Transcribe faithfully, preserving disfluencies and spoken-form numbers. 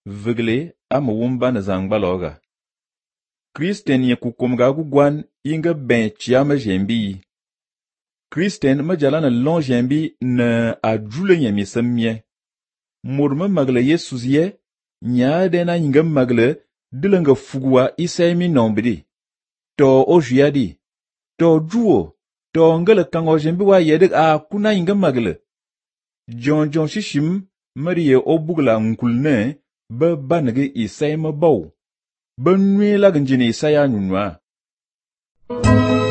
vigle ama wumba na zangbaloga. Kristen ye kukumga gugwan inga ben chiama jembi. Kristen majala na lon jembi na adjule nye misamye. Murma magle Yesus ye, nya dena inga magle dilanga fugwa isaimi nombidi. To ojiadi. To juo. To ngala kango jembi wa yedig a kuna inga magle. John John shishim mariye obugla nkulne ba banage isaima baw. Ba nwe la ganjini isaya nunwa.